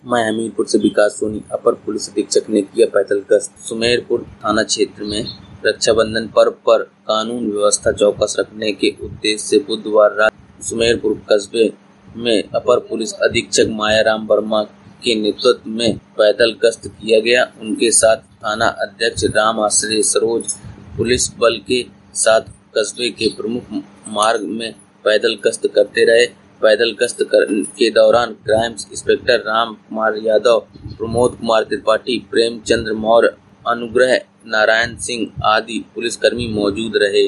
मैं हमीरपुर से विकास सोनी। अपर पुलिस अधीक्षक ने किया पैदल गश्त। सुमेरपुर थाना क्षेत्र में रक्षाबंधन पर्व पर कानून व्यवस्था चौकस रखने के उद्देश्य से बुधवार रात सुमेरपुर कस्बे में अपर पुलिस अधीक्षक मायाराम वर्मा के नेतृत्व में पैदल गश्त किया गया। उनके साथ थाना अध्यक्ष राम आश्रय सरोज पुलिस बल के साथ कस्बे के प्रमुख मार्ग में पैदल गश्त करते रहे। पैदल गश्त के दौरान क्राइम इंस्पेक्टर राम कुमार यादव, प्रमोद कुमार त्रिपाठी, प्रेमचंद्र मौर्य, अनुग्रह नारायण सिंह आदि पुलिसकर्मी मौजूद रहे।